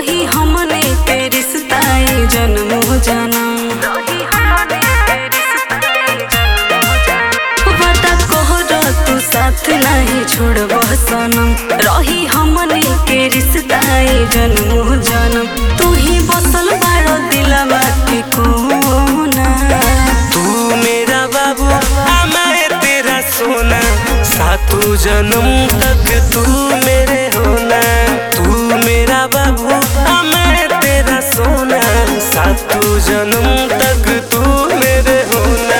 रही हमने के रिश्ता जन्म जन्म वादा कोहरो तू साथ नहीं छोड़ब सनम रही हमने के रिश्ता जन्म जन्म तू ही बसल बारो दिलवा के कोना। तू मेरा बाबू मैं तेरा सोना सातों जन्म तक तू मेरे होना। तू मेरा बाबू मैं तेरा सोना सातों जन्म तक तू मेरे होना।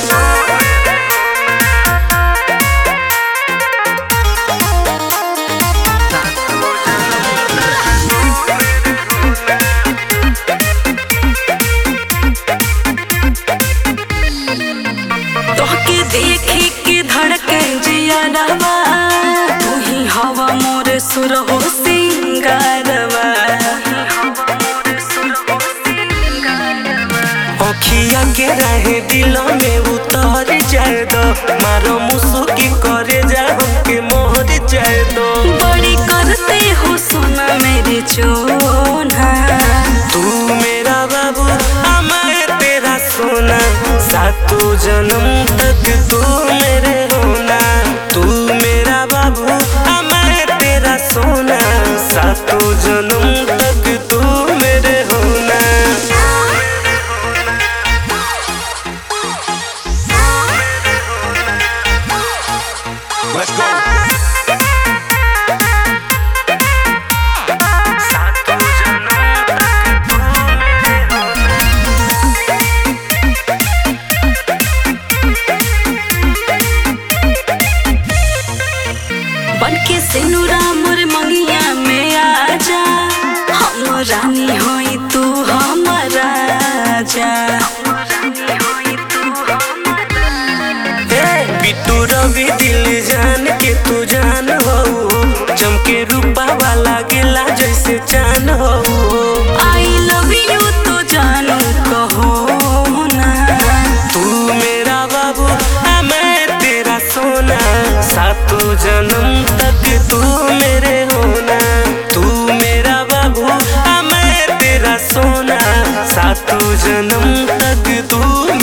तोहके देखी के धड़के जिया रवा तू ही हवा मोर सुर हो सिंगारवा। अखिया के रहे दिल में उतर जाए दो मारो मुसुकी करे जा हमके मोहर जाए दो। बड़ी करते हो सोना मेरे चोना। तू मेरा बाबू मैं तेरा सोना सातों जन्म तक तू मेरे होना। तू मेरा बाबू मैं तेरा सोना सातों जन्म तक तू मेरे होना। Let's go. बनके सिनुरा मोर मंगिया में आजा हम रानी होई तू हमारा राजा। बिट्टू रवि दिल जान के तू जान हो चमके रूपा वाला गेला जैसे चान हो। आई लव यू तो जानू कहो ना। तू मेरा बाबू मैं तेरा सोना सातों जन्म तक तू मेरे होना। तू मेरा बाबू मैं तेरा सोना सातों जन्म तक तू